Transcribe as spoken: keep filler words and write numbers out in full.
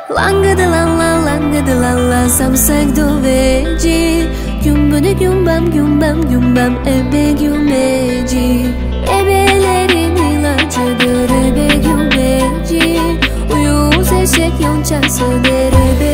Langıdı lan lan langıdı lan lan samsak doveci. Gümbüne gümbem gümbem gümbem ebe gümbeci. Ebelerin ilacıdır ebe gümbeci. Uyuz eşek yonçasıdır ebe